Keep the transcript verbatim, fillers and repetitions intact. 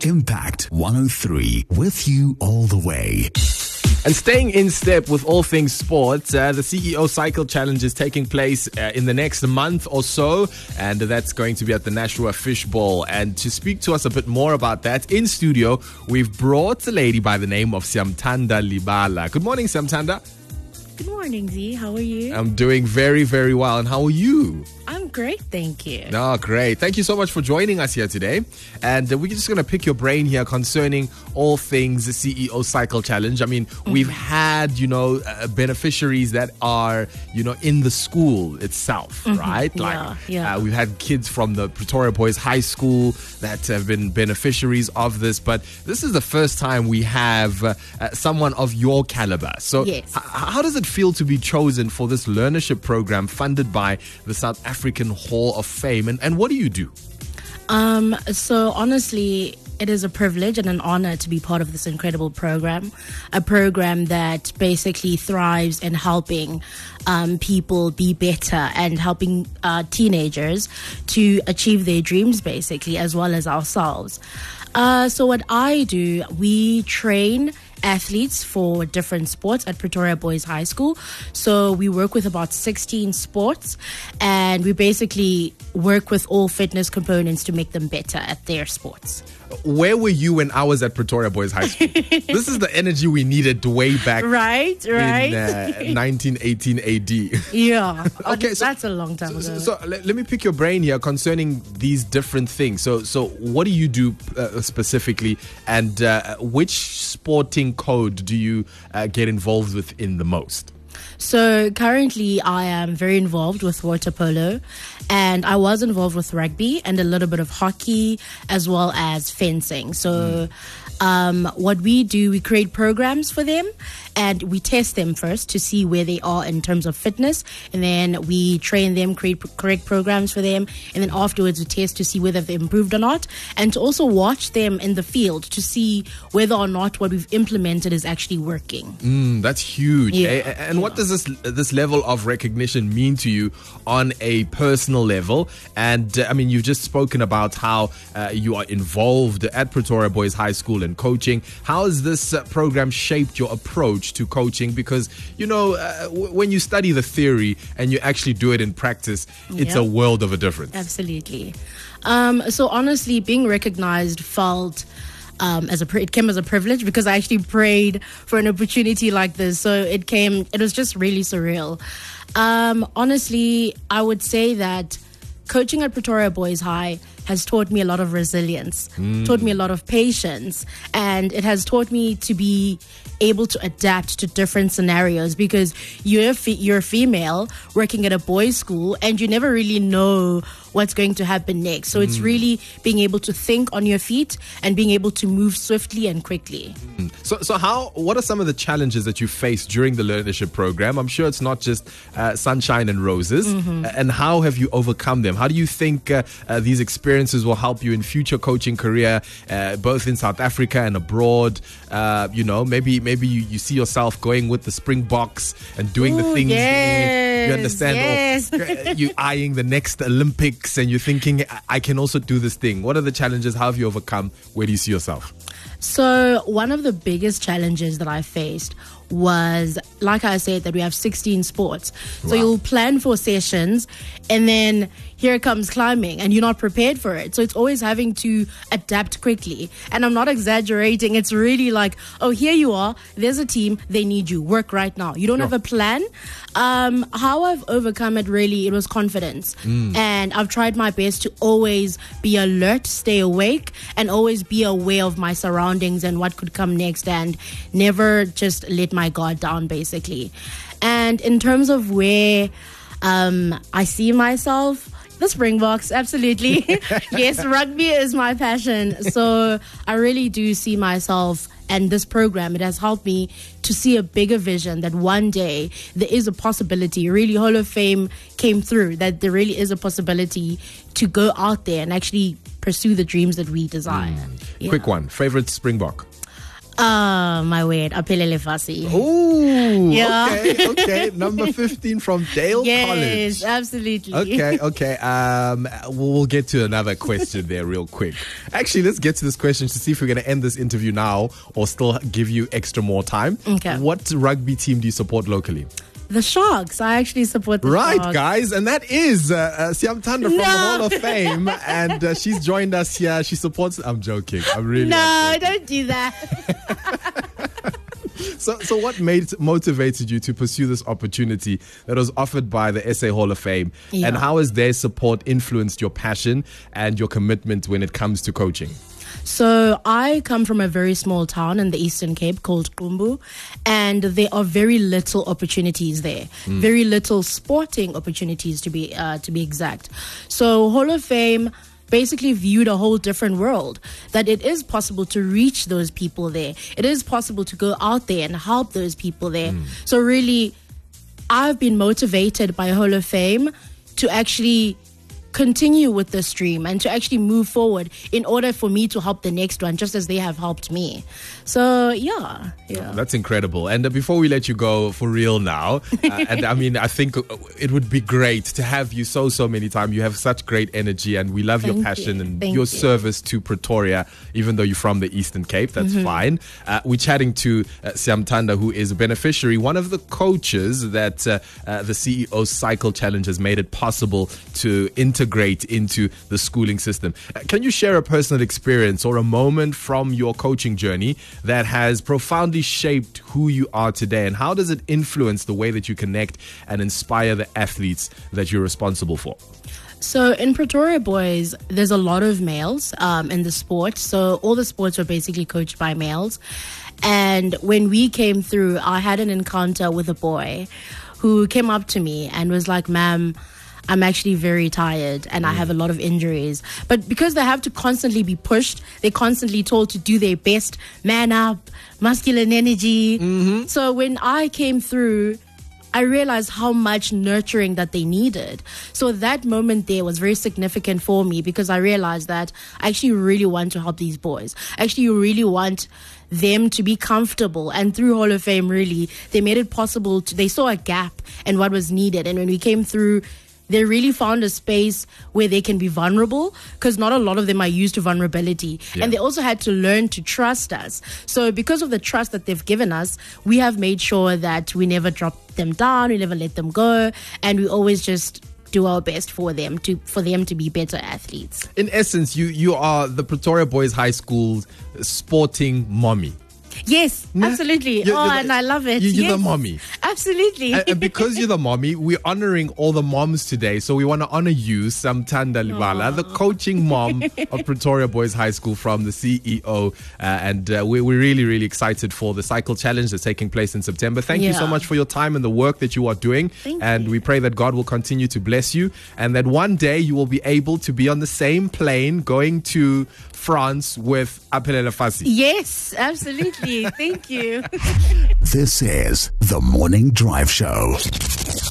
Impact one oh three, with you all the way. And staying in step with all things sports, uh, the C E O Cycle Challenge is taking place uh, in the next month or so, and that's going to be at the Nashua Fish Bowl. And to speak to us a bit more about that, in studio, we've brought a lady by the name of Siyamthanda Libala. Good morning, Siyamthanda. Good morning, Z. How are you? I'm doing very, very well. And how are you? I'm great, thank you. Oh, great. Thank you so much for joining us here today. And uh, we're just going to pick your brain here concerning all things the C E O Cycle Challenge. I mean, mm-hmm. we've had, you know, uh, beneficiaries that are, you know, in the school itself, mm-hmm. right? Like, yeah, yeah. Uh, we've had kids from the Pretoria Boys High School that have been beneficiaries of this. But this is the first time we have uh, uh, someone of your caliber. So yes. h- how does it feel to be chosen for this learnership program funded by the South African Hall of Fame, and, and what do you do? Um, so honestly, it is a privilege and an honor to be part of this incredible program, a program that basically thrives in helping um, people be better and helping uh, teenagers to achieve their dreams, basically, as well as ourselves. Uh, so what I do, we train athletes for different sports at Pretoria Boys High School. So we work with about sixteen sports, and we basically work with all fitness components to make them better at their sports. Where were you when I was at Pretoria Boys High School? This is the energy we needed way back right, right. in uh, nineteen eighteen A D. Yeah. Okay, so, that's a long time so, ago. So, so let, let me pick your brain here concerning these different things. So, so what do you do uh, specifically, and uh, which sporting code do you uh, get involved with in the most? So currently I am very involved with water polo, and I was involved with rugby and a little bit of hockey as well as fencing. So mm. um, what we do, we create programs for them and we test them first to see where they are in terms of fitness, and then we train them, create p- correct programs for them, and then afterwards we test to see whether they've improved or not, and to also watch them in the field to see whether or not what we've implemented is actually working. Mm, that's huge. Yeah. Eh? And what does this this level of recognition mean to you on a personal level? And uh, I mean, you've just spoken about how uh, you are involved at Pretoria Boys High School and coaching. How has this uh, program shaped your approach to coaching? Because, you know, uh, w- when you study the theory and you actually do it in practice, it's yeah. a world of a difference. Absolutely. Um, so honestly, being recognized felt Um, as a it came as a privilege, because I actually prayed for an opportunity like this. So it came, it was just really surreal. Um, honestly, I would say that coaching at Pretoria Boys High has taught me a lot of resilience, mm. taught me a lot of patience, and it has taught me to be able to adapt to different scenarios, because you're fe- you're a female working at a boys' school and you never really know what's going to happen next. So mm. it's really being able to think on your feet and being able to move swiftly and quickly. Mm. So, so how? What are some of the challenges that you face during the learnership program? I'm sure it's not just uh, sunshine and roses. Mm-hmm. And how have you overcome them? How do you think uh, uh, these experiences will help you in future coaching career, uh, both in South Africa and abroad? Uh, you know, maybe maybe you, you see yourself going with the Springboks and doing Ooh, the things. yes, you understand? Yes. Or you eyeing the next Olympics, and you're thinking, I can also do this thing. What are the challenges? How have you overcome? Where do you see yourself? So one of the biggest challenges that I faced was, like I said, that we have sixteen sports. So Wow. you'll plan for sessions, and then here comes climbing and you're not prepared for it. So it's always having to adapt quickly. And I'm not exaggerating. It's really like, oh, here you are. There's a team. They need you. Work right now. You don't Sure. have a plan. Um, how I've overcome it, really, it was confidence. Mm. And I've tried my best to always be alert, stay awake, and always be aware of my surroundings and what could come next, and never just let my guard down, basically. And in terms of where um, I see myself, the Springboks, absolutely. Yes, rugby is my passion. So I really do see myself, and this program, it has helped me to see a bigger vision that one day there is a possibility. Really, Hall of Fame came through, that there really is a possibility to go out there and actually pursue the dreams that we desire. Mm. Yeah. Quick one. Favorite Springbok? Ah, my word, Aphelele Fasi. Ooh, Yeah. okay, okay. Number fifteen from Dale Yes, College. absolutely. Okay, okay. Um, we'll we'll get to another question there real quick. Actually, let's get to this question to see if we're going to end this interview now or still give you extra more time. Okay. What rugby team do you support locally? The Sharks. I actually support the Right, Sharks. guys, and that is uh, uh, Siamtanda from No. the Hall of Fame, and uh, she's joined us here. She supports. I'm joking. I'm really. No, I'm joking. don't do that. So, so what made motivated you to pursue this opportunity that was offered by the S A Hall of Fame, Yeah. and how has their support influenced your passion and your commitment when it comes to coaching? So I come from a very small town in the Eastern Cape called Qumbu, and there are very little opportunities there. Very little sporting opportunities, to be uh, to be exact. So Hall of Fame basically viewed a whole different world, that it is possible to reach those people there. It is possible to go out there and help those people there. So really, I've been motivated by Hall of Fame to actually continue with this dream and to actually move forward in order for me to help the next one, just as they have helped me. So yeah, yeah. That's incredible. And uh, before we let you go for real now, uh, and I mean, I think uh, it would be great to have you so, so many times. You have such great energy, and we love your Thank passion you. and Thank your you. service to Pretoria, even though you're from the Eastern Cape. That's Mm-hmm. fine. Uh, we're chatting to uh, Siamtanda, who is a beneficiary, one of the coaches that uh, uh, the C E O Cycle Challenge has made it possible to integrate into the schooling system. Uh, can you share a personal experience or a moment from your coaching journey that has profoundly shaped who you are today, and how does it influence the way that you connect and inspire the athletes that you're responsible for? So in Pretoria Boys, there's a lot of males um, in the sport. So all the sports are basically coached by males. And when we came through, I had an encounter with a boy who came up to me and was like, "Ma'am, I'm actually very tired and I have a lot of injuries." But because they have to constantly be pushed, they're constantly told to do their best, man up, masculine energy. Mm-hmm. So when I came through, I realized how much nurturing that they needed. So that moment there was very significant for me, because I realized that I actually really want to help these boys. I actually really want them to be comfortable. And through Hall of Fame, really, they made it possible to, they saw a gap in what was needed. And when we came through, they really found a space where they can be vulnerable, because not a lot of them are used to vulnerability. Yeah. And they also had to learn to trust us. So because of the trust that they've given us, we have made sure that we never drop them down, we never let them go, and we always just do our best for them to for them to be better athletes. In essence, you you are the Pretoria Boys High School sporting mommy. Yes, Yeah. absolutely. You're- oh, you're the- and I love it. you- you're the Yes. mommy. Absolutely. and, and because you're the mommy, we're honoring all the moms today. So we want to honor you, Siamtanda Libala, the coaching mom of Pretoria Boys High School from the C E O. Uh, and uh, we, we're really, really excited for the Cycle Challenge that's taking place in September. Thank you so Yeah. much for your time and the work that you are doing. Thank and you. we pray that God will continue to bless you, and that one day you will be able to be on the same plane going to France with Aphelele Fasi. Yes, absolutely. Thank you. This is The Morning Drive Show.